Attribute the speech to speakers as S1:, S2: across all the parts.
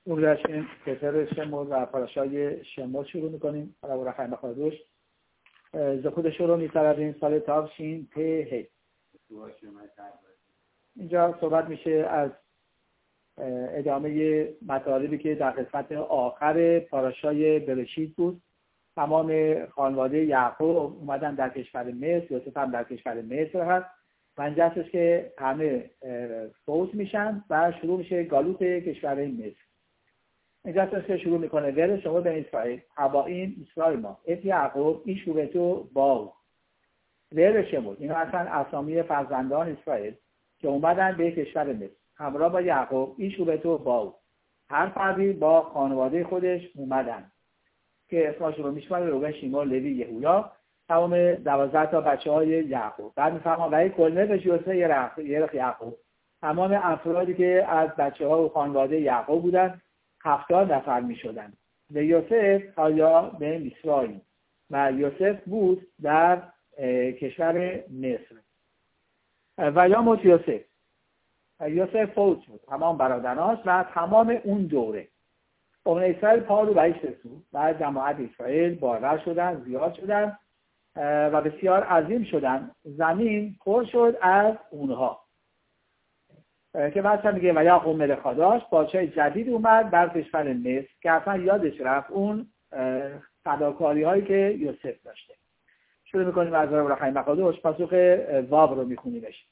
S1: او داشتیم کتاب شموز و پاراشای شموز شروع میکنیم. برای رخای مخادوش زخود شروع می‌کردیم سال تابشین ته. اینجا صحبت میشه از ادامه مطالبی که در قسمت آخر پاراشای برشید بود. تمام خانواده یعقوب اومدن در کشور مصر، یوسف هم در کشور مصر هست و اینجا هستش که همه فوت میشن و شروع میشه گالوت کشور مصر. اینجا هستش که شروع میکنه ور شما به اسرائیل هوائیم اسرائیل ما ات یعقوب این شوبتو باو ور شما. اینا اصلا اسامی فرزندان اسرائیل که اومدن به کشور مصر همراه با یعقوب این شوبتو باو. هر فردی با خانواده خودش اومدن که اسمشون رو میشماره روبن، شیمون، لوی، یهودا، تمام 12 تا بچه‌های یعقوب. بعد میفهمن ولی کلمه به یوسف یعقوب تمام افرادی که از بچه‌ها و خانواده یعقوب بودن 70 نفر میشدن. به یوسف آیا به اسرائیل و یوسف بود در کشور مصر. و یا موت یوسف فوت شد، تمام برادرانش و تمام اون دوره قوم اسرائیل پا رو بهش رسید و جماعت اسرائیل باور شدن، زیاد شدن و بسیار عظیم شدن. زمین پر شد از اونها که بعد هم میگه و یا قوم ملخاداش پادشاه جدید اومد در کشور مصر که اصلا یادش رفت اون فداکاری هایی که یوسف داشته. شروع میکنیم از رخای مخادوش پاسخ واب رو میخونیمش.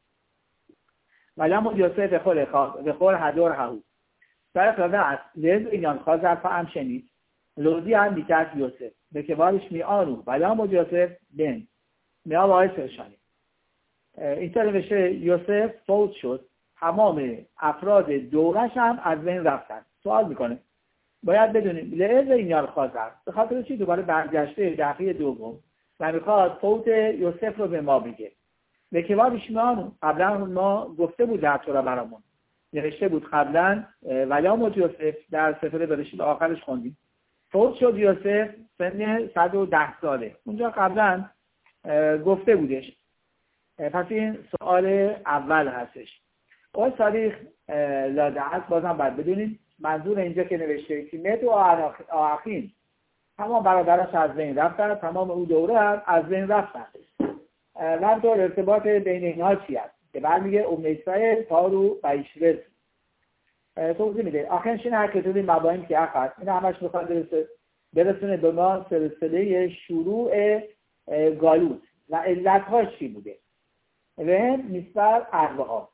S1: و یا مود یوسف به خور هدور ههو در خلاده است لیز اینان خواهد فهم شنید لوزی هم بیتر یوسف به کبارش می آنو و یا مود یوسف بین می آواهی سرشانی. اینطور نوشته یوسف فوت شد، تمام افراد دورش هم از بین رفتن. سوال میکنه باید بدونیم لیز اینان خواهد به خاطر چی دوباره برگشته دقیقه دوم و میخواد فوت یوسف رو به ما بگه. به کبارش می آنو قبلا ما گفته بود در تورا برامون نوشته بود قبلا و یا موت یوسف در سفر برشید آخرش خوندیم فوت شد یوسف سن 110 ساله. اونجا قبلا گفته بودش. پس این سوال اول هستش. اون تاریخ لاده هست بازم باید بدونیم منظور اینجا که نوشته که مت و آخین تمام برادرش از بین رفتن، تمام او دوره هم از بین رفتن. همطور ارتباط بین اینها چی هست که بعد میگه ام اسرائیل پارو و ایشرس توضیح میده. آخرین شین هر کتابی مبایم که اخر این همش میخواد برسونه به ما سلسله شروع گالوت و علتهاش چی بوده و نسبت اربعا.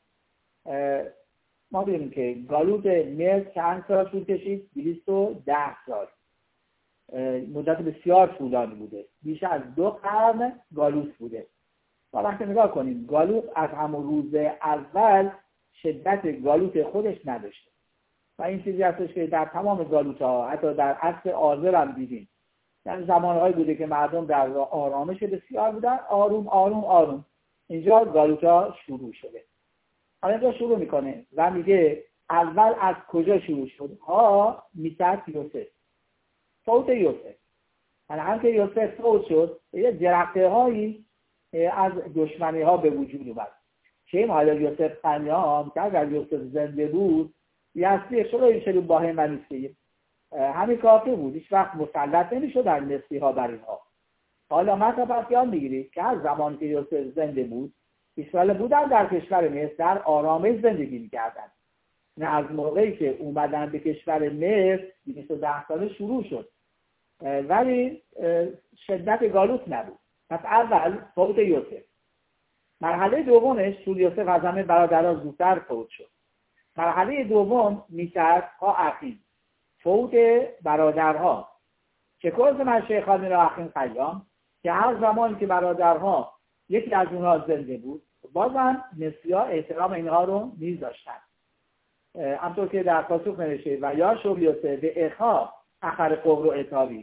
S1: ما ببینیم که گالوت مصر چند سال طول کشید؟ 210 سال. مدت بسیار طولانی بوده، بیش از 2 قرن گالوت بوده. ما وقتی نگاه کنیم گالوت از همون روز اول شدت گالوت خودش نداشته و این چیزی هستش که در تمام گالوت ها حتی در عصر آذر هم دیدیم. یعنی زمانهایی بوده که مردم در آرامش بسیار بودن، آروم آروم آروم. اینجا گالوت ها شروع شده. حالا اینجا شروع میکنه و میگه اول از کجا شروع شد؟ ها میترد یوسف، فوت یوسف. یعنی هم که یوسف فوت شد یه جرقه هایی از دشمنی ها به وجود اومد. چه حالا یوسف قنیام که اگر یوسف زنده بود یستی شروعی شروع با هم منیسته همین کافی بود، هیچ وقت مسلط نمیشد در مصری ها بر اینها. حالا مثلا پس یاد میگیرید که از زمانی که یوسف زنده بود اسرائیل بودن در کشور مصر در آرامش زندگی میکردن. نه از موقعی که اومدن به کشور مصر 210 ساله شروع شد ولی شدت گالوت نبود. پس اول فوت یوسف. مرحله دومش چون یوسف از همه برادرها زودتر فوت شد. مرحله دوم میترد ها اخین فوت برادرها که کلز من شیخان را اخین قیام که هر زمانی که برادرها یکی از اونها زنده بود بازم مصری‌ها احترام اینها رو میذاشتن. همطور که در پاسخ نوشته و یا شب یوسف به اخا اخر قبر و اتابی،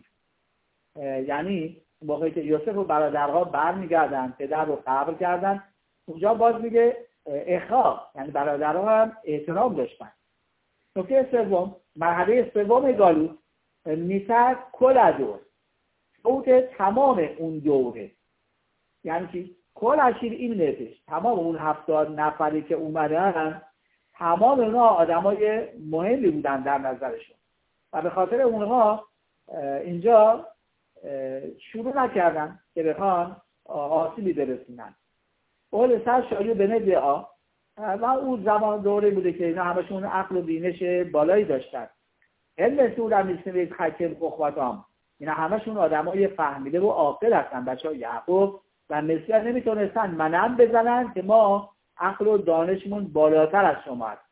S1: یعنی موقعی که یوسف و برادرها برمیگردن پدر رو قبر کردن اونجا باز میگه اخا یعنی برادرها هم احترام داشتن. نکته سوم مرحله سوم گالوت میتر کل دور فوت تمام اون دوره. یعنی که کل اشیر این نتش تمام اون 70 نفری که اومدن تمام اونها آدمای مهمی بودن در نظرشون و به خاطر اونها اینجا شروع نکردن که بخوان آسیبی برسونن. اول سر شایو به ندعا و اون زمان دوره بوده که اینا همشون عقل و بینش بالایی داشتن. علم سورم میسنوید خکل خخواتام، اینا همشون آدمای فهمیده و عاقل هستن، بچه‌های یعقوب و مسیح نمیتونستن منم بزنن که ما عقل و دانشمون بالاتر از شما هست.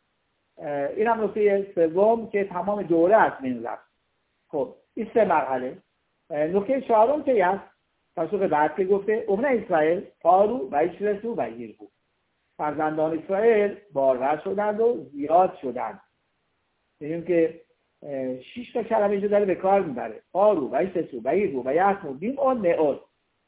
S1: این هم نکته سوم که تمام دوره از بین رفت. خب این 3 مرحله. نکته 4 که هست پاسخ بعد که گفته ابن اسرائیل پارو و ایشرسو و ایرگو، فرزندان اسرائیل بارور شدند و زیاد شدند. ببینیم که 6 تا کلمه اینجا داره به کار میبره: پارو و ایشرسو و ایرگو و یسمو بیم اون نئول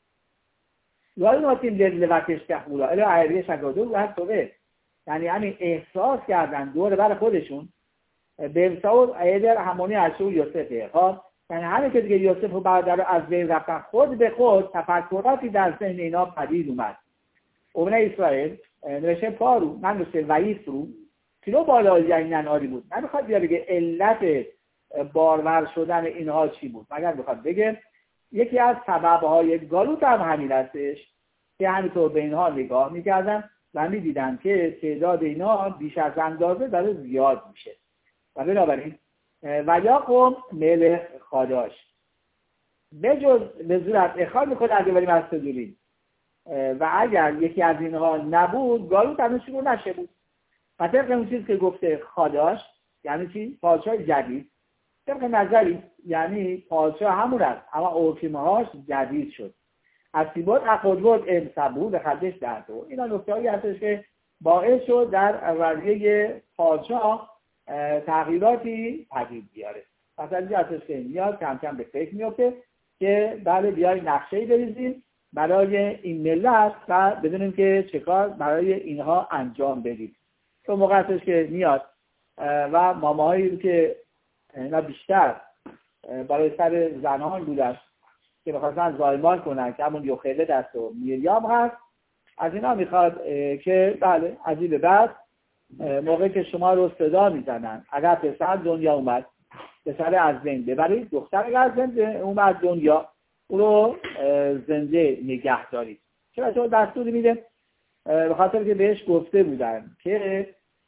S1: یاد ناتیم لوکش تخولا الی عیریه شگادو و هستوه، یعنی همین احساس کردن دور بر خودشون به بساور ایدر همونی اشو یوسفه. یعنی همین که دیگه یوسف و برادر از بین رفتن، خود به خود تفکراتی در ذهن اینا پدید اومد. ابن اسرائیل نوشته پارو من نوشته ویس رو کلو بالایی این آری بود. نمیخواد بیا بگه علت بارور شدن اینها چی بود، مگر بخواد بگه یکی از سببهای گالوت هم همین هستش که همینطور به اینها نگاه میکردن و میدیدن که تعداد اینا بیش از اندازه داره زیاد میشه و بنابراین و یا قوم ملح خاداش به جز به صورت اخراج میکنه اگه بریم از تدوری و اگر یکی از اینها نبود گالوت هم شروع نشه بود. و طبق اون چیز که گفته خاداش یعنی چی؟ پادشاه جدید. طبق نظری یعنی پادشاه همون است اما اوکیمهاش جدید شد. از سیبات اقودود امسبو به خدش در دو. اینا نکته هایی هستش که باعث شد در رویه پادشاه تغییراتی پدید بیاره. پس از اینجا هستش که میاد کم کم به فکر میفته که بله بیای نقشه‌ای بریزیم برای این ملت و بدونیم که چه کار برای اینها انجام بدیم. تو موقع هستش که میاد و ماماهایی که اینا بیشتر برای سر زنان بودن که بخواستن زایمان کنن که همون یوخیله دست و میریام هست، از اینا میخواد که بله از این به بعد موقعی که شما رو صدا میزنن اگر پسر دنیا اومد پسر از بین ببرید، دختر اگر از بین اومد دنیا او رو زنده نگه دارید. چرا دستور میده؟ به خاطر که بهش گفته بودن که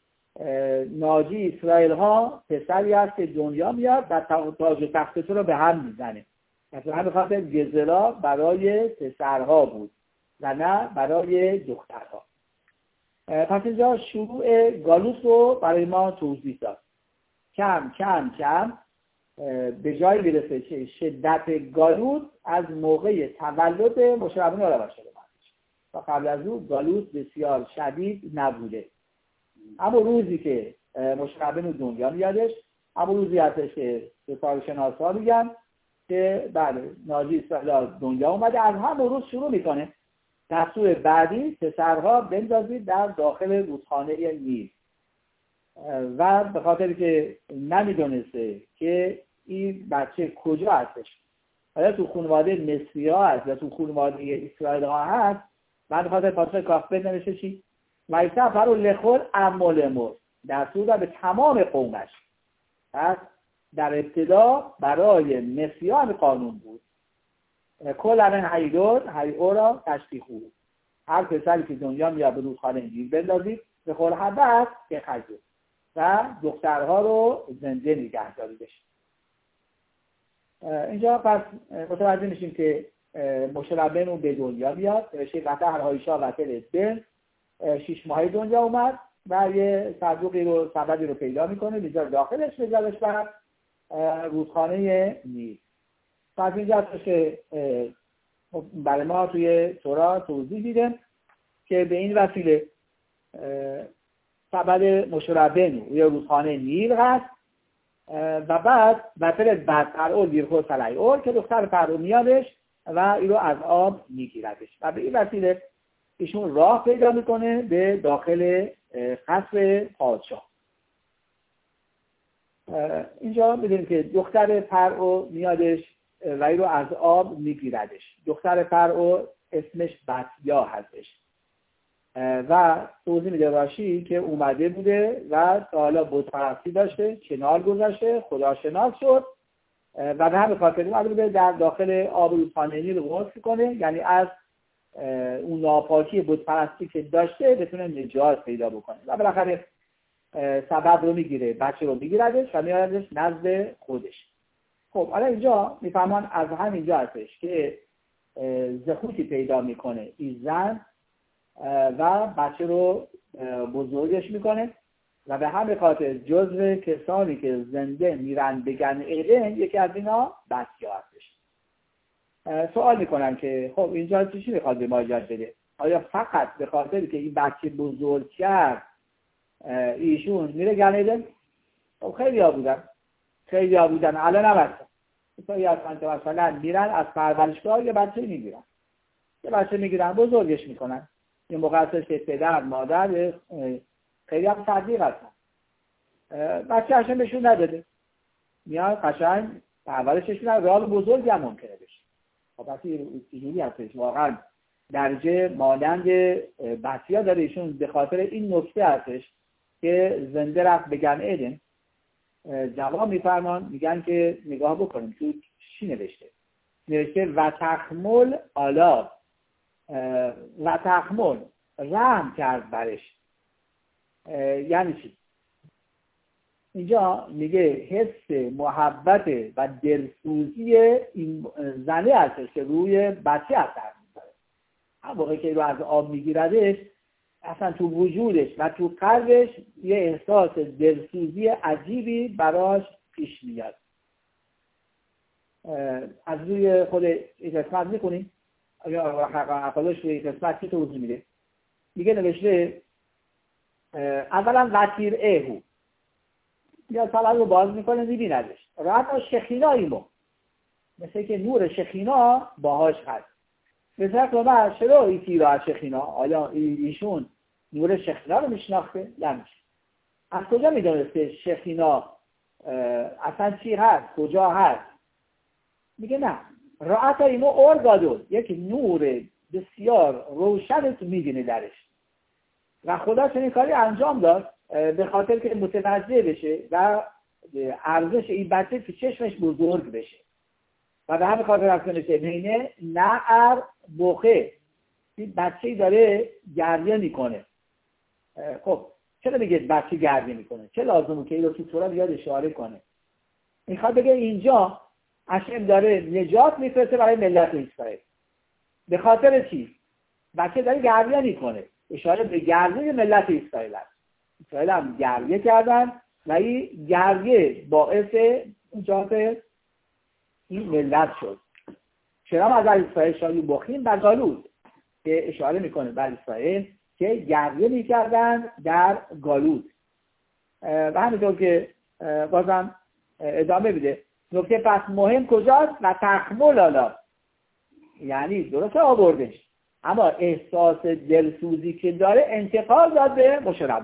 S1: ناجی اسرائیل ها پسری هست که دنیا میاد و تاج و تخت تو رو به هم میزنه. مثلا به خاطر گزلا برای پسرها بود و نه برای دخترها. پس اینجا شروع گالوت رو برای ما توضیح داد. کم کم کم به جای میرسه که شدت گالوت از موقع تولد مشربین آرابر شده و قبل از او گالوت بسیار شدید نبوده. اما روزی که مشربین دنیا میادش، اما روزی هستش که ستاره شناسا میگن که بله ناجی اسرائیل دنیا اومده، از همون روز شروع میکنه دستور بعدی پسرها بندازید در داخل رودخانه نیل. و به خاطر که نمیدونسته که این بچه کجا هستش، آیا تو خانواده مصری ها هست یا تو خانواده اسرائیل ها هست، بعد خاطر پاسخ کافه نمیشه چی؟ ویسا فرو لخور امول مر دستور به تمام قومش. پس در ابتدا برای مصریان قانون بود کل همین هیورا تشتیخو، هر پسری که دنیا میاد به رودخانه نیل بندازید به خور حبت که خجور و دخترها رو زنده نگه داریدش. اینجا پس متوجه میشیم که مشربین رو به دنیا بیاد، نوشته وقت هرهایشا و تلسبن 6 ماهی دنیا اومد و یه صندوقی رو سبدی رو پیدا میکنه میذاره داخلش بذارش بر رودخانه نیل. پس اینجا هستش که برای ما توی تورا توضیح دیدم که به این وسیله سبد مشربین روی رودخانه نیل هست و بعد بطر بدتر دیرخور سلای که دختر فرو میادش و این رو از آب میگیردش و به این وسیله ایشون راه پیدا میکنه به داخل قصر پادشاه. اینجا میدونیم که دختر فرعو میادش و این رو از آب میگیردش. دختر فرعو اسمش بطیا هستش و توضیح میده راشی که اومده بوده و تا حالا بت‌پرستی داشته، کنار گذاشته، خداشناس شد و به همین خاطر اومده بوده در داخل آب رودخانه نیل غسل کنه، یعنی از اون ناپاکی بت‌پرستی که داشته بتونه نجات پیدا بکنه و بالاخره سبب رو میگیره، بچه رو میگیردش و میاردش نزد خودش. خب حالا اینجا میفهمان از همینجا هستش که زخوتی پیدا میکنه این زن و بچه رو بزرگش میکنه و به همین خاطر جزو کسانی که زنده میرن بگن ایدن یکی از اینا بسیا هستش. سوال میکنم که خب اینجا چی میخواد به ما یاد بده؟ آیا فقط به خاطر که این بچه بزرگ کرد ایشون میره گن ایدن؟ خب خیلی ها بودن الان هم هستن. کسایی هستن که مثلا میرن از پرورشگاه یه بچه میگیرن بزرگش میکنن. این موقع هستش که پدر مادر خیلی هم صدیق هستن، بچه هشم بهشون نداده، میان قشنگ پرورششون راه بزرگ هم ممکنه بشه. خب پس اینجوری هستش واقعا درجه مانند بسیا داره ایشون به خاطر این نکته هستش که زنده رفت بگن ایدن. جواب میفرمان میگن که نگاه بکنیم تو چی نوشته و تخمل آلا و تخمل رحم کرد برش. یعنی چی؟ اینجا میگه حس محبت و دلسوزی این زنه هستش که روی بچه اثر میذاره. هم موقعی که رو از آب میگیردش اصلا تو وجودش و تو قلبش یه احساس دلسوزی عجیبی براش پیش میاد. از روی خود این قسمت میکنیم یا حقاقش روی این قسمت چی توضیح میده؟ میگه نوشته اولا وطیر ایهو یا طبعا رو باز میکنه میبیندش راحت شخینا ایمو مثل که نور شخینا باهاش هست. مثل که من چرا ایتی را از شخینا؟ آیا ایشون نور شخینا رو میشناخته؟ نمیشه. از کجا میدونسته شخینا اصلا چی هست؟ کجا هست؟ میگه نه راحت ایمو ارگادون یک نور بسیار روشن تو میبینه درش و خدا چنین کاری انجام داد به خاطر که متوجه بشه و ارزش این بچه تو چشمش بزرگ بشه و به همین خاطر رفتنشه بینه نعر بخه این بچه داره گریه میکنه. خب چرا میگه بچه گریه میکنه؟ چه لازمه که این رو تو تورا بیاد اشاره کنه؟ میخواد بگه اینجا هشم داره نجات میفرسته برای ملت اسرائیل. به خاطر چی؟ بچه داره گریه میکنه، اشاره به گریه ملت اسرائیل است. اسرائیل هم گریه کردن و این گریه باعث نجات این ملت شد. چرا از اسرائیل شایی بخیم و گالود که اشاره میکنه بر اسرائیل که گریه میکردن در گالود. و همینطور که بازم ادامه میده نکته پس مهم کجاست؟ و تخمل آلا یعنی درست آوردش اما احساس دلسوزی که داره انتقال داد به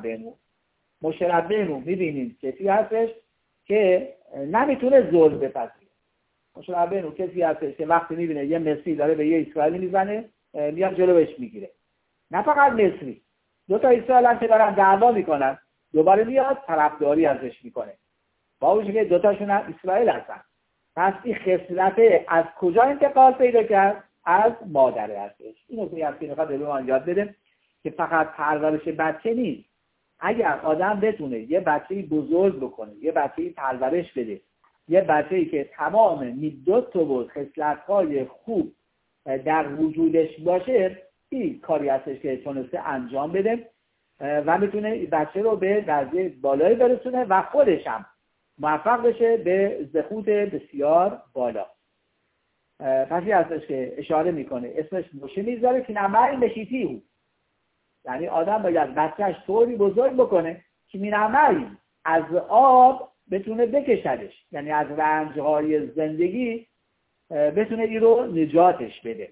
S1: مشربینو میبینیم کسی هستش که نمیتونه ظلم بپذیره. مشربینو کسی هستش که وقتی میبینه یه مصری داره به یه اسرائیلی میزنه میاد جلوش میگیره. نه فقط مصری، دو تا اسرائیل هم که دارن دعوا میکنن دوباره میاد طرفداری ازش میکنه با وجودی که دوتاشون هم اسرائیل هستن. پس این خصلت از کجا انتقال پیدا کرد؟ از مادره هستش. این نکته هست که میخواد به ما یاد بده که فقط پرورش بچه نیست. اگر آدم بتونه یه بچه‌ای بزرگ بکنه، یه بچه‌ای پرورش بده، یه بچه‌ای که تمام میدوت و خصلت‌های خوب در وجودش باشه، این کاری هستش که تونسته انجام بده و میتونه بچه رو به درجه بالایی برسونه و خودش هم موفق بشه به زخوت بسیار بالا. پسی هستش که اشاره میکنه اسمش موشه میذاره که نمعی مشیتی او، یعنی آدم باید بچهش طوری بزرگ بکنه که مینمعی از آب بتونه بکشدش، یعنی از رنجهای زندگی بتونه این رو نجاتش بده.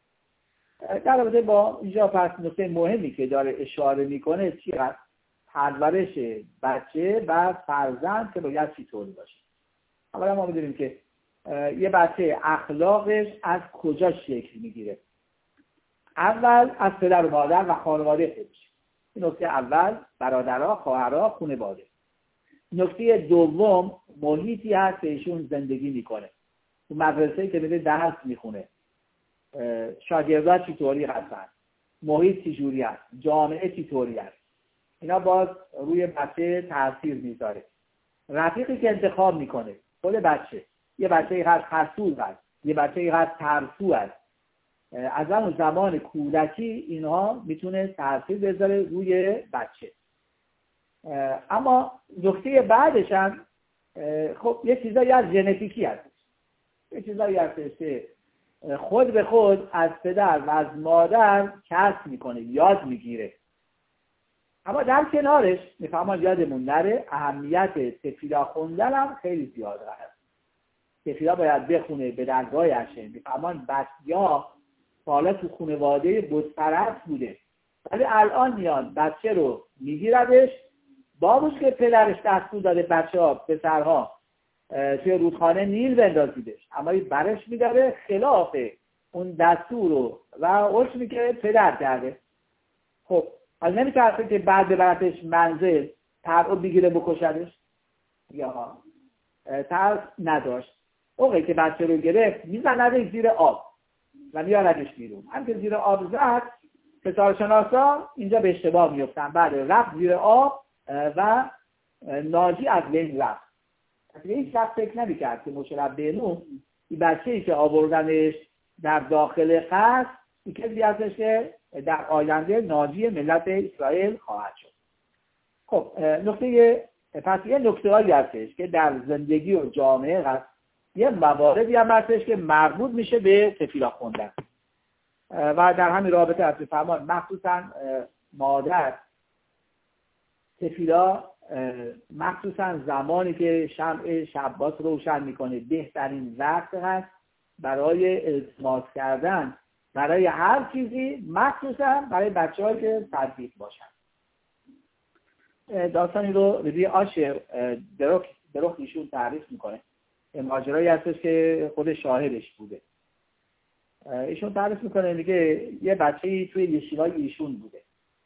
S1: در رابطه با اینجا پس نکته مهمی که داره اشاره میکنه چی هست؟ پرورش بچه و فرزند که باید چطوری باشه. اولا ما میدونیم که یه بچه اخلاقش از کجا شکل میگیره؟ اول از پدر و مادر و خانواده خودش. این نکته اول، برادرها، خواهرها، خانواده. نکته دوم، محیطی هست که ایشون زندگی میکنه. تو مدرسه‌ای که میره درس میخونه، شاگردها چطوری هستن، محیط چجوری هست، جامعه چطوری هست، اینا باز روی بچه تاثیر میذاره. رفیقی که انتخاب میکنه، خود بچه، یه بچه‌ای هست حسود هست، یه بچه‌ای هست ترسو هست، از اون زمان کودکی اینها میتونه تاثیر بذاره روی بچه. اما نکته بعدش هم خب یه چیزایی از ژنتیکی هست، یه چیزایی هستش که خود به خود از پدر و از مادر کسب میکنه، یاد میگیره. اما در کنارش میفهمان یادمون نره اهمیت تفیلا خوندن هم خیلی زیاده هست. تفیلا باید بخونه، به درگاه عشه. میفهمان بچه‌ها حالا تو خانواده بتپرست بوده، ولی الان میاد بچه رو میگیردش، بابوش که پدرش دستور داده بچه‌ها پسرها توی رودخانه نیل بندازیدش، اما این برش میداره خلاف اون دستور رو و حکمی که پدر کرده. خب حالا نمیترسه که بعد ببرتش منزل ترعو بگیره بکشدش؟ یا ترس نداشت. موقعی که بچه رو گرفت میزندش زیر آب و میاردش بیرون. هم که زیر آب زد، فسارشناسا اینجا به اشتباه میفتن. بعد رفت زیر آب و ناجی از بین رفت. هیچ وقت فکر نمی‌کرد که مشربینو این بچه‌ای که آوردنش در داخل قصر این کسی هستش که در آینده ناجی ملت اسرائیل خواهد شد. خب پس یه نکته‌هایی هستش که در زندگی و جامعه هست، یه مواردی هم هستش که مربوط میشه به تفیلا خوندن و در همین رابطه از فرمان مخصوصا مادر تفیلا، مخصوصا زمانی که شمع شباط روشن میکنه بهترین وقت هست برای التماس کردن برای هر چیزی، مخصوصا برای بچه‌هایی که تدریس باشن. داستانی رو روی آشر دروک ایشون تعریف میکنه. ماجرایی هستش که خود شاهدش بوده. ایشون تعریف میکنه، میگه یه بچه‌ای توی یشیوای ایشون بوده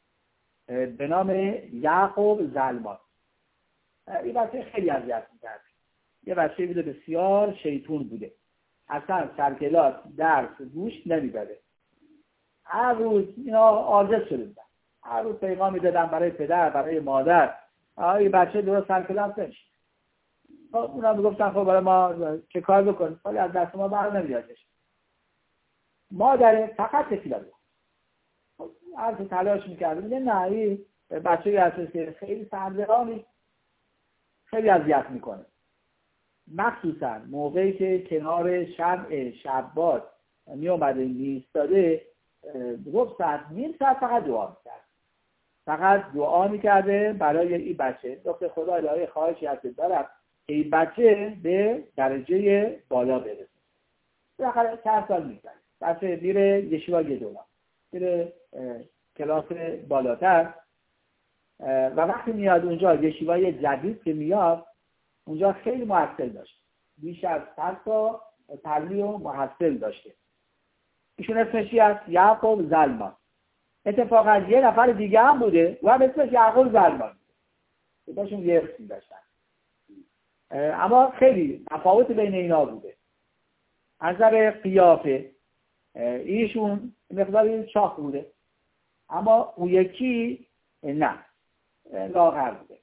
S1: به نام یعقوب زلمان. این بچه خیلی اذیت می‌کرد. یه بچه بوده بسیار شیطون بوده. اصلا سرکلاس درس گوش نمیداده. هر روز اینا عاجز شده بودن. هر روز پیغام میدادن برای پدر، برای مادر، این بچه درست سرکلاس نمیشه. اونا میگفتن خب برای ما چه کار بکنیم؟ ولی از دست ما بر نمیادش. مادر فقط تفیلا بود. هر چه تلاش می‌کرد. میگه نه، این بچه‌ای هستش که خیلی سربرانی، خیلی اذیت میکنه. مخصوصا موقعی که کنار شمع شباط می اومده میستاده، ربع ساعت نیم ساعت فقط دعا میکرد. فقط دعا میکرده برای این بچه. دکتر خدا الهی خواهشی هست دارم که این بچه به درجه بالا برسه. بالاخره 4 سال میگذره. بچه میره یشیوا گدولا، میره کلاس بالاتر و وقتی میاد اونجا یشیوای جدید که میاد اونجا خیلی محصل داشت، بیش از 100 تا تلمیذ و محصل داشته. ایشون اسمش است یعقوب زلمان. اتفاقا یه نفر دیگه هم بوده و هم اسمش یعقوب زلمان. باشون یه اسمی داشتن، اما خیلی تفاوت بین اینا بوده. از نظر قیافه ایشون مقداری چاق بوده، اما اون یکی نه، لاغر بوده.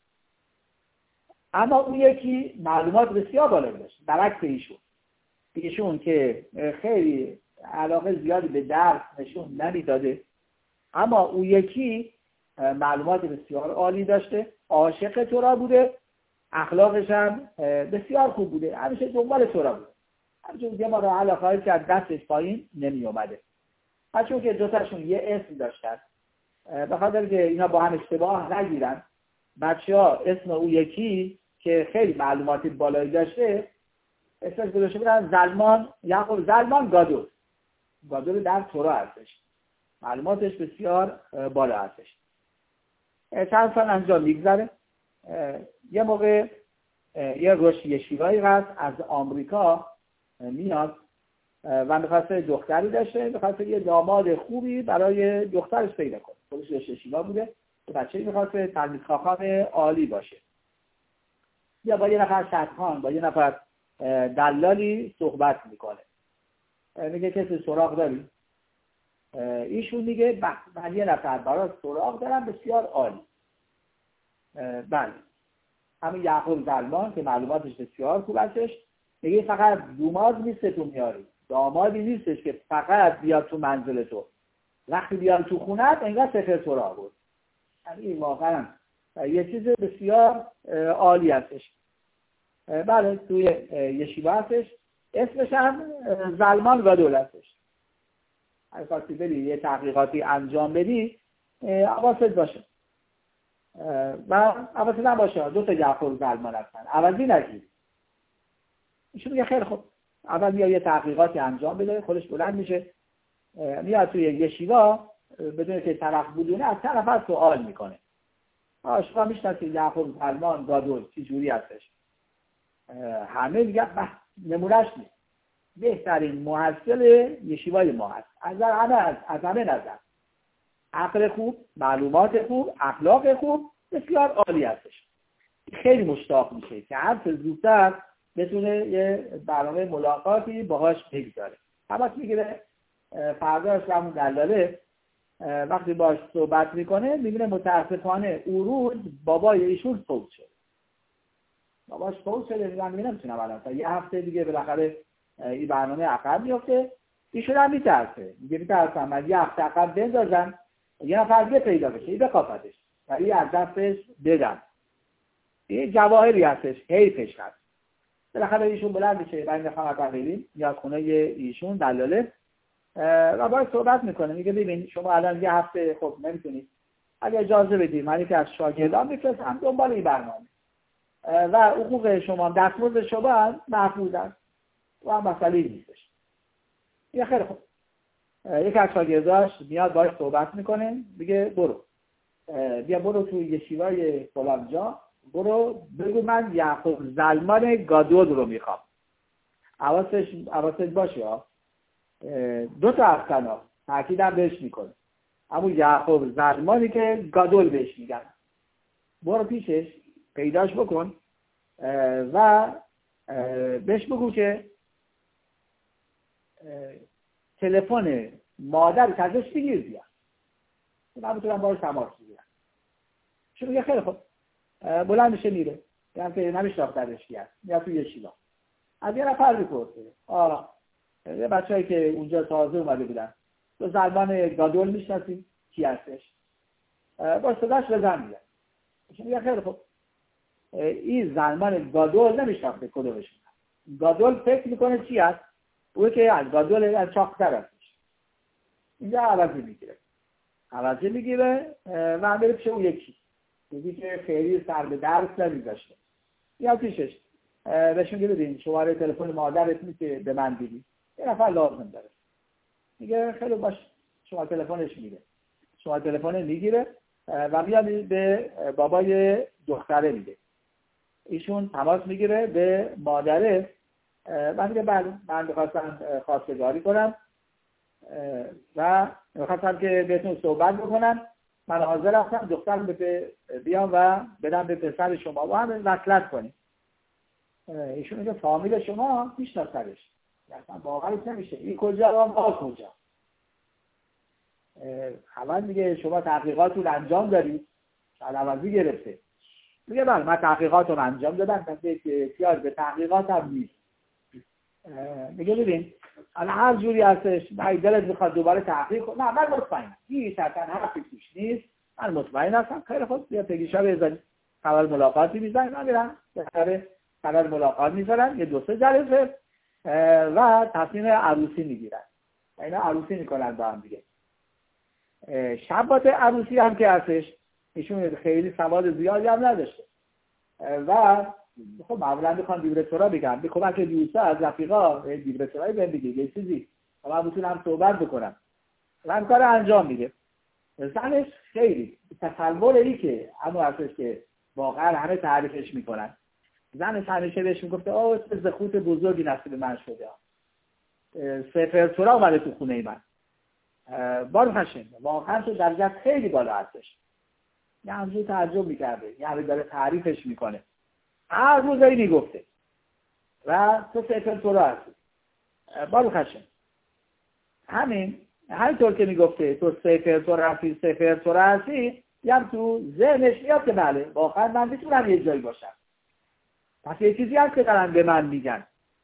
S1: اما اون یکی معلومات بسیار بالا داشت، برعکس ایشون که خیلی علاقه زیادی به درس نشون نمیداده، اما اون یکی معلومات بسیار عالی داشته، عاشق تورا بوده، اخلاقش هم بسیار خوب بوده، همیشه دنبال تورا بوده. همچون یه ما را علاقه هایی که از دستش پایین نمی اومده. چون که دوتاشون یه اسم داشتن، به خاطر که اینا با هم اشتباه نگیرن، بچه‌ها اسم اون یکی که خیلی معلوماتی بالایی داشته اسمش گذاشته بودن زلمان، یعقوب زلمان گادور. گادور در تورا هستش، معلوماتش بسیار بالا هستش. چند سال انجام میگذره. یه موقع یه روش یشیوایی هست از آمریکا میاد و میخواسته دختری داشته، میخواسته یه داماد خوبی برای دخترش پیدا کنه. خودش رشته شیوا بوده، بچه‌ای میخواسته تلمیذ خاخام عالی باشه. یا با یه نفر شطخان، با یه نفر دلالی صحبت میکنه، میگه کسی سراغ داری؟ ایشون میگه من یه نفر برای سراغ دارم بسیار عالی. بله، همین یعقوب زلمان که معلوماتش بسیار خوب هستش، میگه فقط دوماد نیست تو میاری، دامادی نیستش که فقط بیاد تو منزل تو، وقتی بیاد تو خونت انگار سفر سراغ بود. این واقعا یه چیز بسیار عالی هستش. بله، توی یشیوا هستش، اسمش هم زلمان گادول هستش. اگه خواستی بری یه تحقیقاتی انجام بدی حواست باشه و حواست نباشه 2 تا یعقوب زلمان هستن، عوضی نگیر. ایشون میگه خیلی خوب، اول میاد یه تحقیقاتی انجام بده، خودش بلند میشه میاد توی یشیوا بدون که طرف بدونه از طرف سوال میکنه. شما میشناسید یعقوب زلمان گادول چی جوری هستش؟ همه میگن نمونهش نیست، بهترین محصل یشیوای ما هست از همه نظر، عقل خوب، معلومات خوب، اخلاق خوب، بسیار عالی هستش. خیلی مشتاق میشه که هر زودتر بتونه یه برنامه ملاقاتی باهاش بگذاره. همش میگیره فرداش همون دلاله وقتی باهاش صحبت میکنه میبینه متاسفانه اون روز بابای ایشون فوت شد. باباش فوت شده، من نمیتونم الان تا یه هفته دیگه بالاخره این برنامه عقب میفته. ایشون هم میترسه، میگه میترسم من یه هفته عقب بندازم یه نفر دیگه پیدا بشه این بکافتش و این از دستش بدم. این جواهری هستش، حیفش هست. بالاخره ایشون بلند میشه بعد میخوام عقب بریم میاد خونه ایشون دلاله و باید صحبت میکنه، میگه ببین شما الان یه هفته خب نمیتونید، اگه اجازه بدید من یکی از شاگردان میفرستم دنبال این برنامه و حقوق شما دستمزد شما هم محفوظ است و هم مسئله نیستش. یه خیلی خوب، یک از شاگرداش میاد باهاش صحبت میکنه، میگه برو تو یشیوای فلان جا، برو بگو من یعقوب زلمان گادول رو میخوام. حواست باشه 2 تا هستن تاکیدم بهش میکنه، اما یعقوب زلمانی که گادول بهش میگن. برو پیشش پیداش بکن و بهش بگو که تلفن مادر ازش بگیر بیاد، من بتونم باهاش تماس بگیرم. چون میگه خیلی خوب، بلند میشه میره، یعنی که نمیشناختش کیه، میاد تو یشیوا از یه نفر میپرسه یه بچه‌ای که اونجا تازه اومده بودن، تو زلمان گادول میشناسی کی هستش؟ با صداش بزن میاد. میگه خیلی خوب، این زلمان گادول نمیشناخته کدومش. گادول فکر میکنه چی هست؟ اون که از گادول از چاق‌تر هستش. اینجا عوضی میگیره و هم بره پیش اون یکی میگه که خیلی سر به درس نمیذاشته. یا پیشش بهش میگه ببین شماره تلفن مادرت میشه به من بدی، یه نفر لازم داره. میگه خیلی باش، شماره تلفنش میده، شماره تلفن میگیره و میاد به بابای دختره میده. ایشون تماس میگیره به مادره و میگه بله من میخواستم خواستگاری کنم و میخواستم که بهتون صحبت بکنم، من حاضر هستم دخترم بیام و بدم به پسر شما و هم وصلت کنیم. ایشون میگه فامیل شما میشناسدش، اصلا باورش نمیشه، این کجا و ما کجا. اول میگه شما تحقیقات رو انجام دارید؟ عوضی گرفته. میگه بله من تحقیقات رو انجام دادم، که احتیاج به تحقیقات هم نیست. میگه ببین الان هر جوری هستش، من دلت میخواد دوباره تحقیق کنم، نه من مطمئنم هیچ اصلا حرفی توش نیست، من مطمئن هستم. خیلی خوب، بیا پگیشا بزنید، خبر ملاقاتی میزنید، من میرم خبر ملاقات میذارن یه 2-3 جلسه و تصمیم عروسی میگیرن. اینا عروسی میکنن با هم دیگه. شبات عروسی هم که هستش ایشون خیلی سواد زیادی هم نداشته و خب معمولا میخوان دیورتورا بگم به کمک دوستا از رفیقا دیورتورای بهم بگه یه چیزی و من بتونم صحبت بکنم و این کار انجام میده. زنش خیلی تصوری که همون هستش که واقعا همه تعریفش میکنن. زنش همیشه بهش میگفته چه زخوت بزرگی نصیب من شده. سفر تورا اومده تو خونه من. بار خشن واقعا تو درجت خیلی بالا هستش. یه همجور تعجب میکرده، یعنی داره تعریفش میکنه، هر روز اینی گفته و تو سفر تورا هستی. بار خشن همینطور که میگفته تو سفر تورا هستی، سفر تورا هستی، یعنی تو ذهنش میاد که بله واقعا من میتونم یه جایی باشم. پس یه چیزی هست که دارن به من میگن.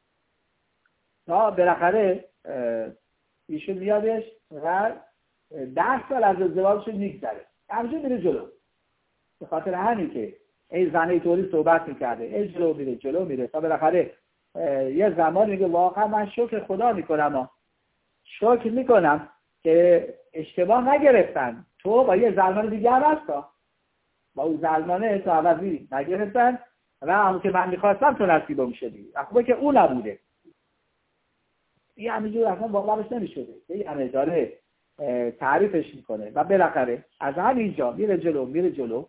S1: تا بالاخره ایشون میادش و 10 سال از ازدواجش میگذره، همینجور میره جلو. به خاطر همین که این زنه طوری صحبت میکرده، این جلو میره تا بالاخره یه زمان میگه واقعا من شکر خدا میکنم، شکر میکنم که اشتباه نگرفتن، تو با یه زلمان دیگه هم هستا، با اون زلمانه تو عوضی نگرفتن و همون که من میخواستم تو نصیبم شدی، خوبه که اون نبوده. این همینجور اصلا باورش نمیشده. این همه داره تعریفش میکنه و بالاخره از همینجا میره جلو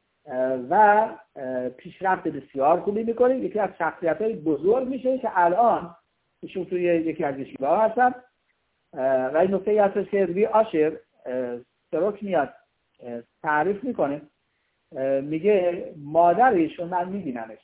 S1: و پیشرفت بسیار خوبی میکنه. یکی از شخصیت‌های بزرگ میشه که الان ایشون توی یکی از یشیباها هستن و این نکته هستش که روی آشر سروک میاد تعریف میکنه، میگه مادر ایشون من میبینمش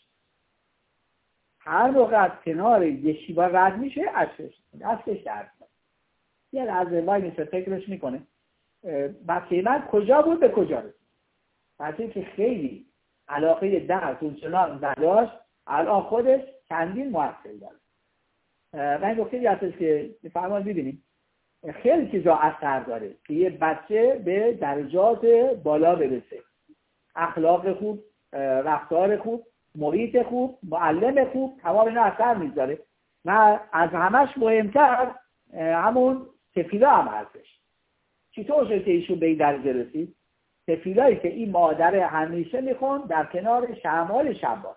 S1: هر موقع از کنار یشیبا رد میشه اشکش درد میاد. یه لحظه وای میشه فکرش میکنه بچه من کجا بود به کجا رسید. بچه که خیلی علاقه درس اونچنان نداشت الان خودش چندین محصل داره. و این گفته هستش که فرمان ببینیم خیلی چیزا اثر داره که یه بچه به درجات بالا برسه. اخلاق خوب، رفتار خوب، محیط خوب، معلم خوب، تمام اینا اثر میذاره. و از همش مهمتر همون تفیلا هم هستش. چطور شد که ایشون به این درجه رسید؟ تفیلایی که این مادر همیشه میخون در کنار شمال شبان.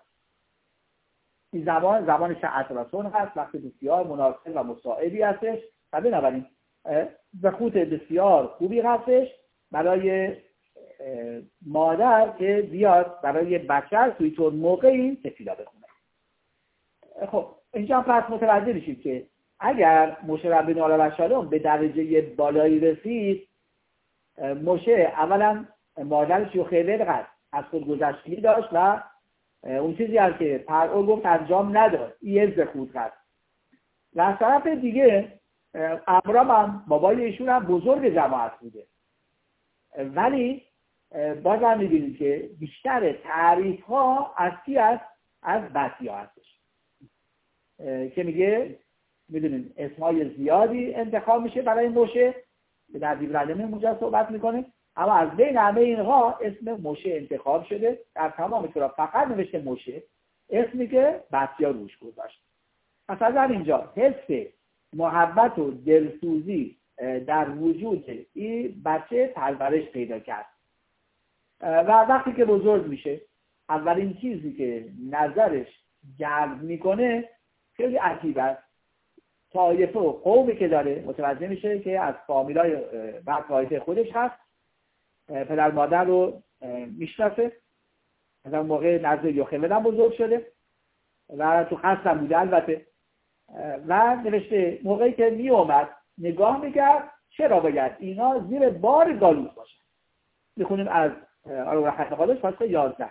S1: این زبان شعراتون هست، وقتی بسیار مناسب و مساعدی هستش و بنابراین بخوت بسیار خوبی هستش برای مادر که بیاد برای بچه توی طور موقعی تفیلا بخونه. خب اینجا پس متوجه میشید که اگر موشه ربین علیه السلام به درجه بالایی رسید، موشه اولا مادرش رو خیلی قد از خودگذشتگی داشت و اون چیزی هست که پرعو گفت انجام نداد، این زخود هست. و از طرف دیگه امرام هم بابای ایشون هم بزرگ جماعت بوده، ولی باز هم میبینید که بیشتر تعریف ها از کی است؟ از بطی ها هستش که میگه میدونید اسمای زیادی انتخاب میشه برای موشه که در دیبرالمه اونجا صحبت میکنه، اما از بین همه اینها اسم موشه انتخاب شده. در تمام طرف فقط نوشته موشه، اسمی که بطی ها روش گذاشت. پس از اینجا حس محبت و دلسوزی در وجود این بچه پرورش پیدا کرد و وقتی که بزرگ میشه اولین چیزی که نظرش جلب میکنه خیلی عجیب است. طایفه و قومی که داره متوجه میشه که از فامیلای طایفه خودش هست، پدر مادر رو میشناسه، از اون موقع نزد یوخیمد هم بزرگ شده و تو خستم بوده البته. و نوشته موقعی که می اومد نگاه میکرد چرا باید اینا زیر بار گالوس باشن. میخونیم از رحمت خالص فصل 11.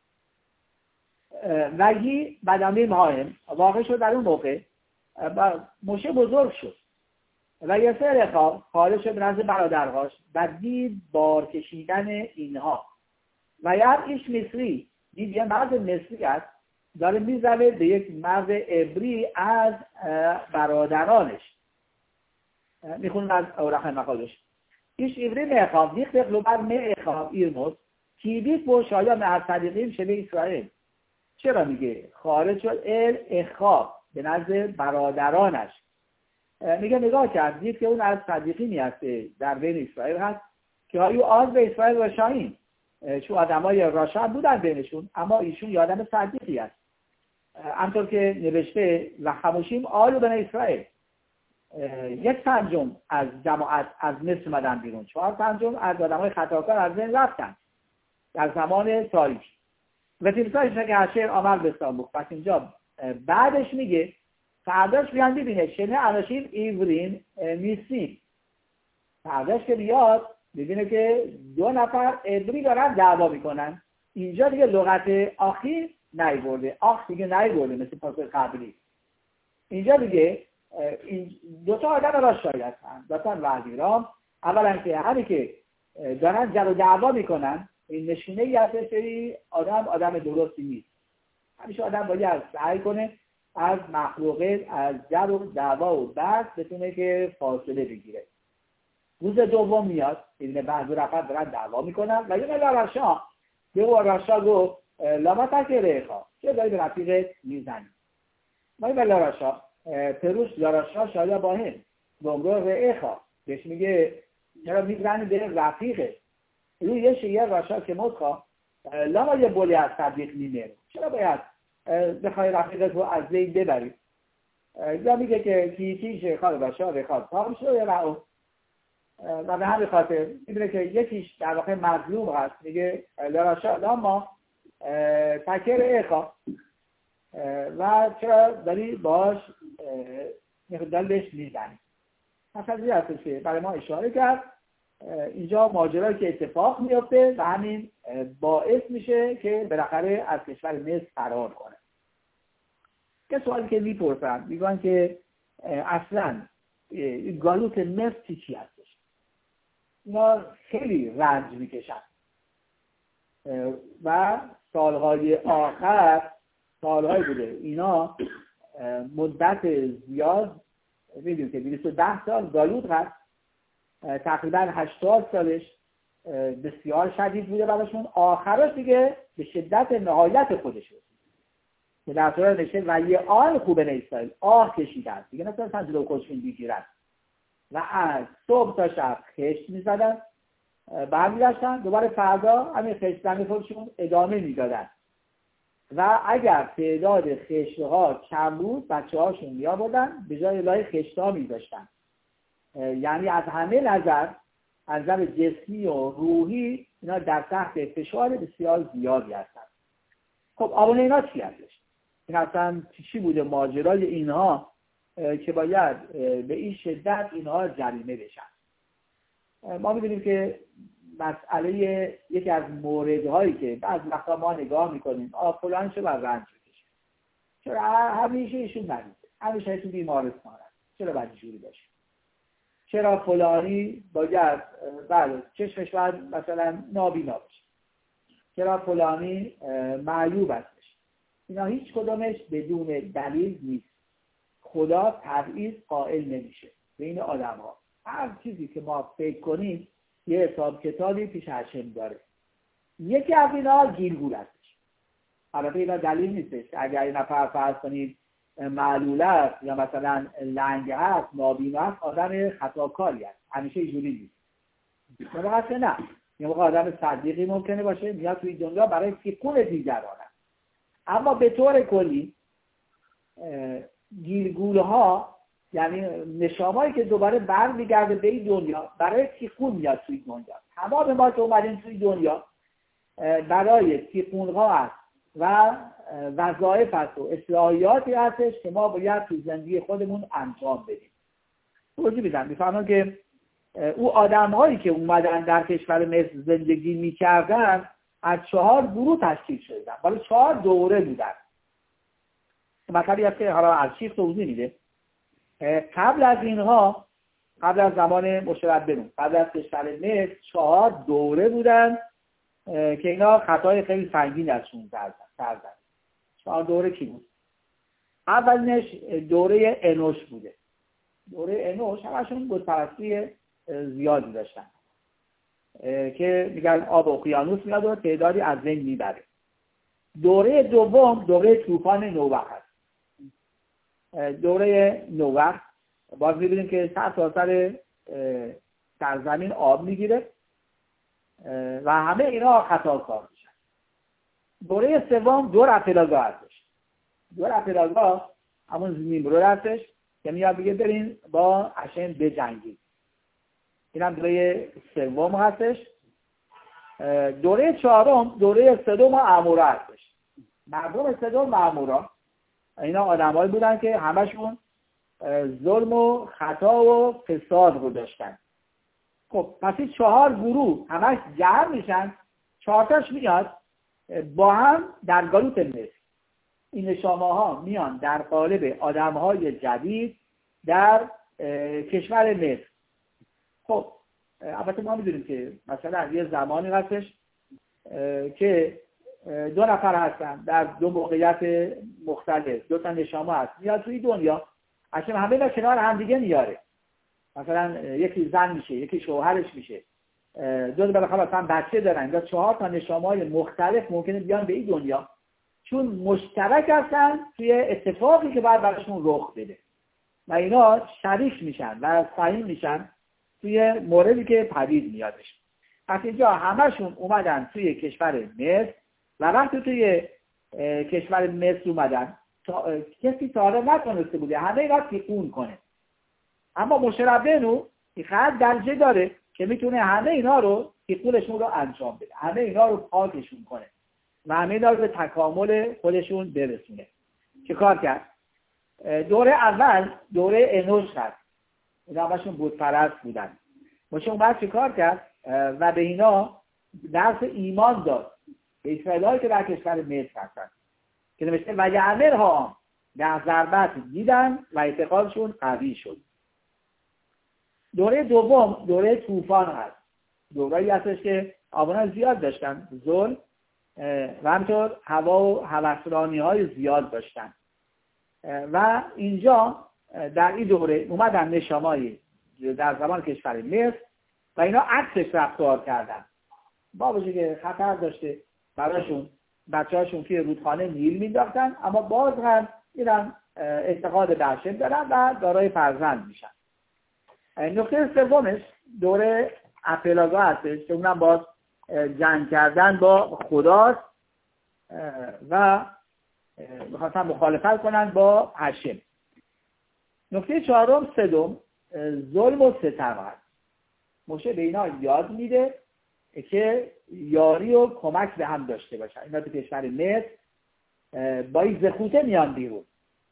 S1: وگی بدمی ماهم واقع شد در اون موقع موشه بزرگ شد و یه سر خارج شد نزد برادرهاش و دید بار کشیدن اینها و یه ایش مصری دید یه مرد مصری است داره میزنه به یک مرد عبری از برادرانش. میخونم از رحمت خالص. ایش عبری میخواب دیخت اقلوبر میخواب ایرموس کیبیت با شایان از صدیقین شبه اسرائیل. چرا میگه خارج شد اخواب به نزد برادرانش؟ میگه نگاه کرد دید که اون از صدیقینی هست در بین اسرائیل هست که هایو آز به اسرائیل راشاین، چون آدم های راشا بودن بینشون، اما ایشون یادم صدیقی هست. همطور که نوشته و خموشیم آلو بین اسرائیل، 1/5 از جماعت از مصر مدن بیرون، 4/5 از آدم های خطاکار از بین رفتن در زمان تاریخ و تیمسایش که هشیر آمل بستان بود. پس اینجا بعدش میگه فرداش بیان ببینه شنه اناشیم ایورین نیستیم. فرداش که بیاد ببینه که 2 نفر عبری دارن دعوا میکنن. اینجا دیگه لغت آخی نیورده، آخ دیگه نیورده مثل پاسخ قبلی. اینجا دیگه این 2 تا آدم راشایی هستن، داشتن وزیرام. اولا که همین که دارن جر و دعوا میکنن، این نشونه ای هست سری آدم درستی نیست. همیشه آدم باید سعی کنه از مخلوقه، از جر و دعوا و بحث بتونه که فاصله بگیره. روز دوم میاد این بعضی رفت دارن دعوا میکنن و یه لاراشا به لاراشا گفت لاما تکره خواه چه داری به رفیقت میزنی؟ ما این لاراشا پروش لاراشا شاید با هم نمرو رعه خواه بهش میگه چرا میزنی به رفیقه؟ روی یه شیعه راشا که مد خواه لاما یه بولی از صدیق میمه چرا باید بخوای رفیقت رو از زید ببری؟ یا میگه که کیتی شیخار راشا رخواد تام شده رعو و به همین خاطر میبینه که یکیش در واقع مظلوم هست، میگه لراشا لاما تکر ایخا و چرا داری باش دل بهش میزنی. مثلا هستش که برای ما اشاره کرد اینجا ماجرایی که اتفاق میفته و همین باعث میشه که بالاخره از کشور مصر فرار کنه. یه سوالی که میپرسن میگن که اصلا گالوت مصر چی هستش؟ اینا خیلی رنج میکشن و سالهای آخر سالهای بوده اینا مدت زیاد میدونیم که 210 سال گالوت هست، تقریبا 80 سالش بسیار شدید بوده براشون، آخرش دیگه به شدت نهایت خودش رسید که در صورت نشه و یه آن خوبه نیستایی آه کشیدن دیگه نتونستن جلو خودشون بگیرن و از صبح تا شب خشت میزدن برمیگشتن دوباره فردا همین خشتن خودشون ادامه میدادن و اگر تعداد خشتها کم بود بچه هاشون میآوردن به جای لای خشتها میذاشتن. یعنی از همه نظر از نظر جسمی و روحی اینا در تحت فشار بسیار زیادی هستن. خب آبونه اینا چی هستش؟ این اصلا چی بوده ماجرای اینها که باید به این شدت اینها جریمه بشن؟ ما می‌بینیم که مسئله یکی از موردهایی که بعض وقتا ما نگاه میکنیم فلان چه بر رنج بکشه، چرا همیشه ایشون مریضه، همیشه ایشون بیمارستان هست، چرا باید اینجوری باشه، چرا فلانی باید چشمش باید مثلا نابینا باشه، چرا فلانی معیوب هستش. اینا هیچ کدومش بدون دلیل نیست. خدا تبعیض قائل نمیشه بین آدم‌ها. هر چیزی که ما فکر کنیم یه حساب کتابی پیش هشم داره. یکی از اینا گیرگول هستش. البته اینا دلیل نیستش. اگر این نفر فرض کنید معلول است یا مثلا لنگ هست، نابینا است، آدم خطاکاری است. همیشه اینجوری نیست. مثلا نه. یه موقع آدم صدیقی ممکنه باشه میاد توی دنیا برای تکون دیگران. اما به طور کلی گیرگول‌ها یعنی نشامایی که دوباره برمیگرده به این دنیا برای تیقون میاد توی دنیا. تمام ما که اومدیم توی دنیا برای تیقون‌ها هست و وظایف هست و اصلاحیاتی هستش که ما باید توی زندگی خودمون انجام بدیم. توضیح میدم. میفهمم که او آدم‌هایی که اومدن در کشور مصر زندگی میکردن از 4 گروه تشکیل شدن. ولی 4 دوره بودن. مطلبی هست که حالا ارشیو توضیح میده. قبل از اینها، قبل از زمان مشربه، قبل از کشور مصر 4 دوره بودن که اینا خطای خیلی سنگین ازشون کردن. 4 دوره کی بود؟ اولش دوره انوش بوده. دوره انوش همشون بتپرستی زیادی داشتن که میگن آب اقیانوس میاد و تعدادی از بین میبره. دوره دوم دوره طوفان نوح هست. دوره نوح باز می‌بینیم که سر سرزمین آب میگیره و همه اینا خطاکار میشن. دوره سوم دور اپلاگاه هستش. دور اپلاگاه همون نیمرو هستش که میاد بگه برین با هشم بجنگید. این هم دوره سوم هستش. دوره چهارم دوره سدوم و عمورا هستش. مردم سدوم و عمورا اینا آدمایی بودن که همشون ظلم و خطا و فساد رو داشتن. خب پس این 4 گروه همش جمع میشن، 4 تاش میاد با هم در گالوت مصر. این نشامه‌ها میان در قالب آدم‌های جدید در کشور مصر. خب البته ما میدونیم که مثلا یه زمانی هستش که 2 نفر هستن در 2 موقعیت مختلف، 2 تا نشامه هست، میاد توی دنیا اصلا همه اینا کنار هم دیگه میاره. مثلا یکی زن میشه، یکی شوهرش میشه، 2 تا بالاخره مثلا بچه دارن، یا 4 تا نشامه‌های مختلف ممکنه بیان به این دنیا، چون مشترک هستن توی اتفاقی که باید براشون رخ بده و اینا شریک میشن و سهیم میشن توی موردی که پدید میادش. پس اینجا همشون اومدن توی کشور مصر و وقتی توی کشور مصر اومدن کسی تا حالا نتونسته بوده همه اینا تیقون کنه، اما موشه ربینو این خط درجه داره که میتونه همه اینا رو تیقونشون رو انجام بده، همه اینا رو پاکشون کنه و همه اینا رو به تکامل خودشون برسونه. چه کار کرد؟ دوره اول دوره انوش هست، اینا همشون بتپرست بودن. موشه اومد چه کار کرد و به اینا درس ایمان داد، به اسرائیل‌هایی که در کشور مصر هستن که نوشته و یعمرها در ضربت دیدن و اعتقادشون قوی شد. دوره دوم دوره طوفان هست، دوره‌ای هستش که آبان زیاد داشتن، ظلم و همینطور هوا و هوسرانی‌های زیاد داشتن و اینجا در این دوره اومدن نشامایی در زمان کشور مصر و اینا عکسش رفتار کردن، با وجودی که خطر داشته براشون، بچه‌هاشون که رودخانه نیل مینداختن، اما باز هم اینا اعتقاد به هشم دارن و دارای فرزند میشن. نکته سومش دوره اپلاگا هستش که اونم باز جنگ کردن با خداست و میخواستن مخالفت کنن با هشم. نکته چهارم سدوم ظلم و ستم هست. موشه به اینا یاد میده که یاری و کمک به هم داشته باشن. اینا تو کشور مصر با این زخوته میان بیرون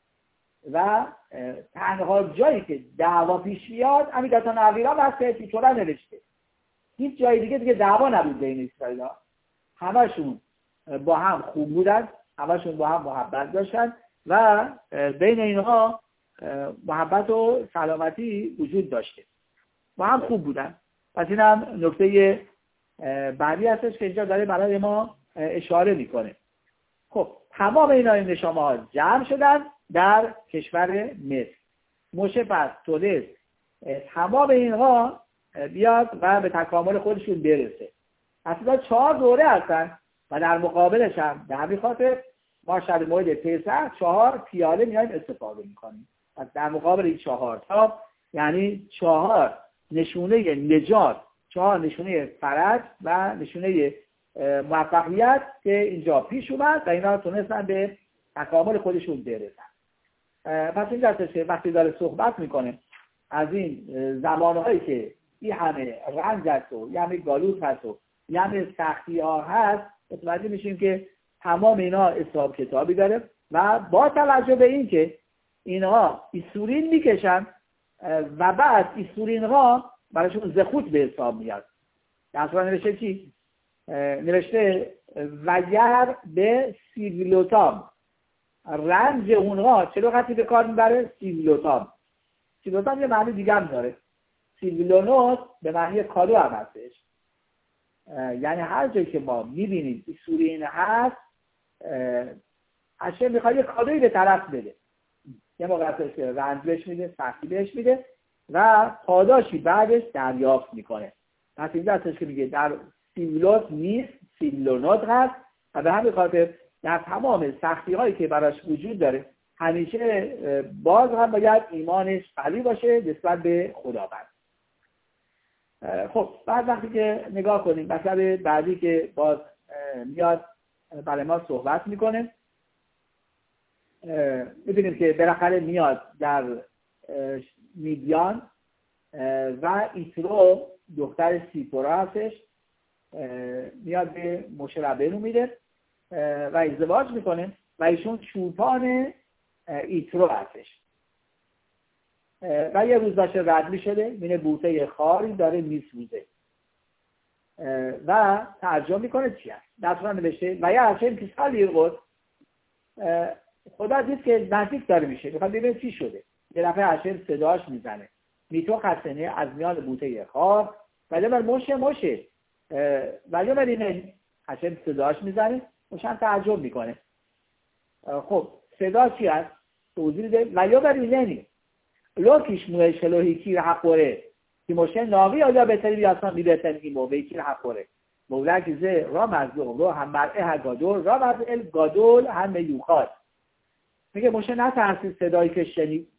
S1: و تنها جایی که دعوا پیش میاد همین داتان اویرام هسته که چرا نوشته هیچ جای دیگه دعوا نبود بین اسرائیل‌ها، همشون با هم خوب بودن، همشون با هم محبت داشتن و بین اینها محبت و سلامتی وجود داشته، با هم خوب بودن. پس این هم نکته بعدی هستش که اینجا داره برای ما اشاره میکنه. خب تمام اینا این نشامه‌ها جمع شدن در کشور مصر. موشه پس تونست تمام اینها بیاد و به تکامل خودشون برسه. اصلا 4 دوره هستن و در مقابلش هم به همین خاطر ما شب مورد پسح 4 پیاله میایم استفاده میکنیم. پس در مقابل این 4 تا یعنی 4 نشونه نجات، 4 نشونه فرج و نشونه موفقیت که اینجا پیش اومد و اینا تونستن به تکامل خودشون برسن. پس این دستش که وقتی داره صحبت میکنه از این زمانهایی که این همه رنج هست و یه همه گالوت هست و یه همه سختی ها هست، متوجه میشیم که تمام اینا حساب کتابی داره و با توجه به این که اینها ایسورین میکشن و بعد ایسورین ها براشون زخوت به حساب میاد. در صورت نوشته چی؟ نوشته وگر به سیگلوتام، رنج اونها چه لغتی به کار میبره؟ سیگلوتام. سیگلوتام یه معنی دیگه هم داره. سیگلونوت به معنی کادو هم هستش، یعنی هر جایی که ما میبینیم ایسورین هست هشم میخواد یه کادویی به طرف بده، یه موقع هستش که رنج بهش میده، سختی بهش میده و پاداشی بعدش دریافت میکنه. پس این هستش که میگه در سیگلوت نیست، سیگلونوت هست و به همین خاطر در تمام سختی هایی که براش وجود داره همیشه باز هم باید ایمانش قوی باشه نسبت به خداوند. خب بعد وقتی که نگاه کنیم مثلا بعدی که باز میاد برای ما صحبت میکنه، میبینیم که بالاخره میاد در میدیان و ایترو دختر سیپورا هستش، میاد به موشه ربینو میده و ازدواج میکنه و ایشون چوپان ایترو هستش و یه روز داشته رد می شده مینه بوته خاری داره میسوزه و ترجمه میکنه چی هست در طور نوشته و یه هرچه پیسال یرقود خدا دید که نزدیک داره میشه میخواد ببینه چی شده یه دفعه هرچه صداش میزنه میتو خسنه از میان بوته خار ولی بر مشه ولی بر اینه هرچه صداش میزنه مشن تعجب میکنه خب صدا چی هست؟ توضیح ده و یا بر اینه نی لوکیش موه شلوهی کیر حقوره که مشه ناوی آجا بهتری بیاسان می بهتری که موه کیر حقوره مولک زه را مزدوم رو هم مرعه ها گادول را مزدوم گادول هم میوخاد میگه مشه نترسید صدایی که شنید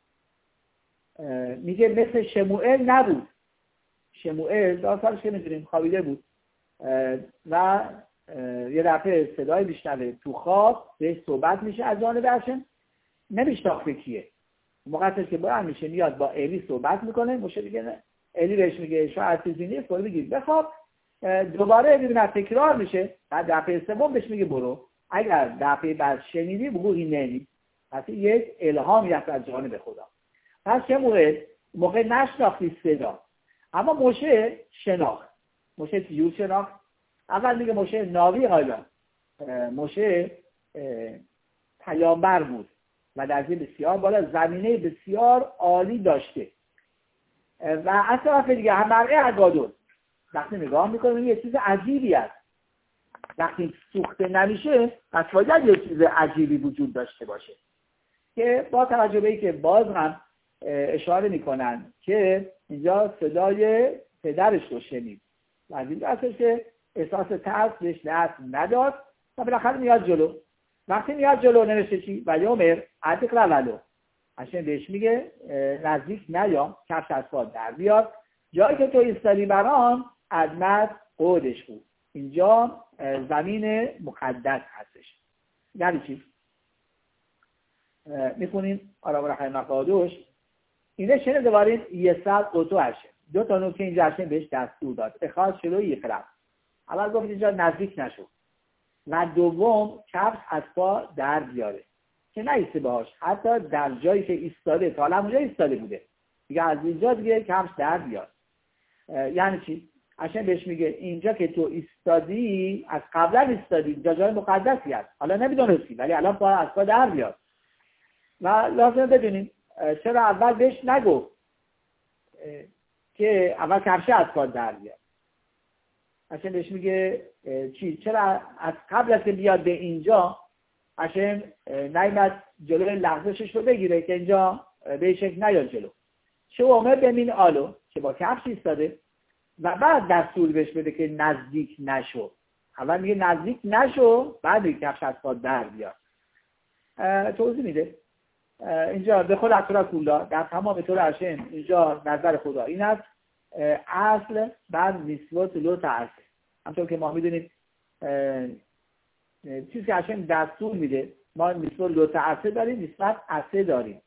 S1: میگه مثل شموئل نبود شموئل داستانش که میدونیم خوابیده بود و یه دفعه صدای میشنوه تو خواب بهش صحبت میشه از جانب هشم نمیشناخته کیه موقعش که بلند میشه میاد با الی صحبت میکنه مشه دیگه نه الی بهش میگه شاید چیزی نیست برو بگید بخواب دوباره ببینه تکرار میشه بعد دفعه سوم بهش میگه برو اگر دفعه بعد شنیدی بگو این نمی پس یک الهامی هست از جانب خدا پس چه موقع نشناختی صدا اما مشه شناخت مشه چجور شناخت اول میگه مشه ناوی حالا مشه پیامبر بود و درجه بسیار بالا زمینه بسیار عالی داشته و از طرف دیگه هم مرعه اگادون وقتی نگاه میکنیم یه چیز عجیبی است وقتی سوخته نمیشه پس باید یه چیز عجیبی وجود داشته باشه که با توجه به این که باز هم اشاره میکنن که اینجا صدای پدرش رو شنید و از این جهتش که احساس ترس بهش دست نداد و بالاخره میاد جلو وقتی میاد جلو نوشته چی؟ و یومر عدق رولو هشم بهش میگه نزدیک نیا کفش از پا در بیاد جایی که تو ایستادی برام عظمت قودش بود اینجا زمین مقدس هستش یعنی چی؟ میخونیم آرام رحمه مقادوش اینه شنه دوارین یه سال قطو هشه دو تا نکته اینجا هشم بهش دستور داد اخواست شلو یقرب اول گفت اینجا نزدیک نشو و دوم کفش از پا در بیاره که نیسته باش حتی در جایی که ایستاده تا اونجا ایستاده بوده دیگه از اینجا دیگه کفش در بیار یعنی چی؟ عشان بهش میگه اینجا که تو ایستادی از قبلا ایستادی اینجا جای مقدسی هست حالا نمیدونستی ولی الان پا از پا در بیار و لازم بدونیم چرا اول بهش نگفت که اول کفش از پا در بیار عشان بهش میگه چی؟ چرا از قبل از که بیاد به اینجا عشان نیمد جلوی لحظه‌شش رو بگیره که اینجا به شکل نیاد جلو چه اومه بمین آلو که با کفش ایستاده و بعد دستور بهش بده که نزدیک نشو اول میگه نزدیک نشو بعد میگه کفش از پا در بیار توضیح میده اینجا به خود اطورا کولا در تمام طور عشان اینجا نظر خدا این است اصل بعد نسبت لو تعصه همطور که ما میدونیم چیزی که عشان دستور میده ما نسبت لو تعصه داریم نسبت عصه داریم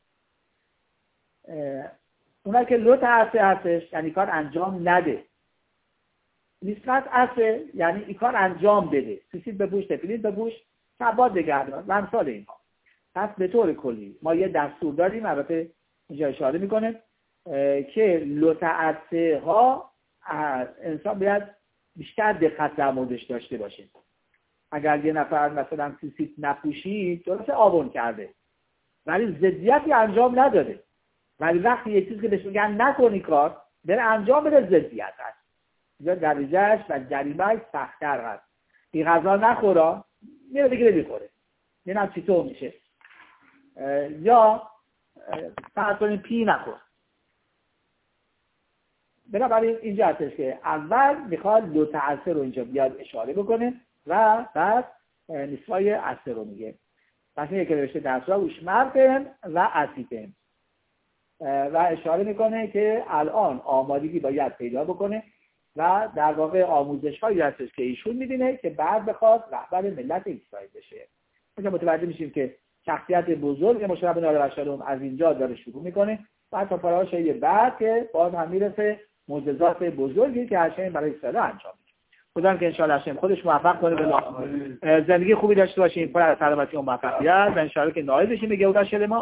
S1: اونایی که لو تعصه هستش یعنی کار انجام نده نسبت عصه یعنی این کار انجام بده سیسید بپوش تفیلید بپوش شباد بگردان و امثال اینها پس به طور کلی ما یه دستور داریم البته اینجا اشاره میکنه که لطعته ها انسان باید بیشتر دقت در موردش داشته باشه اگر یه نفر مثلا سیسید نپوشید درسته آبون کرده ولی ضدیتی انجام نداده ولی وقتی یه چیزی که بهش میگن نکنی کار بره انجام بده ضدیت هست یا دریجهش و جریمهش سخت‌تر هست این غذا نخورا میره دیگه نمیخوره اینم چطور میشه یا فرض کنیم پی نخور بنابراین اینجا هستش که اول میخواد دو تعصر رو اینجا بیاد اشاره بکنه و بعد نسبای عصر رو میگه پس میگه که نوشته درسا اوشمرتن و عصیتن و اشاره میکنه که الان آمادگی باید پیدا بکنه و در واقع آموزش هایی هستش که ایشون میدینه که بعد بخواد رهبر ملت اسرائیل بشه. اینجا متوجه میشیم که شخصیت بزرگ مشرف بن آل از اینجا داره شروع میکنه بعد تا پاراشای بعد که باز هم میرسه معجزات بزرگی که هاشم برای اسرائیل انجام میده. خدا که انشاءالله هاشم خودش موفق کنه به زندگی خوبی داشته باشیم پر از سلامتی و موفقیت و انشاءالله که نائل بشیم به گودال ما.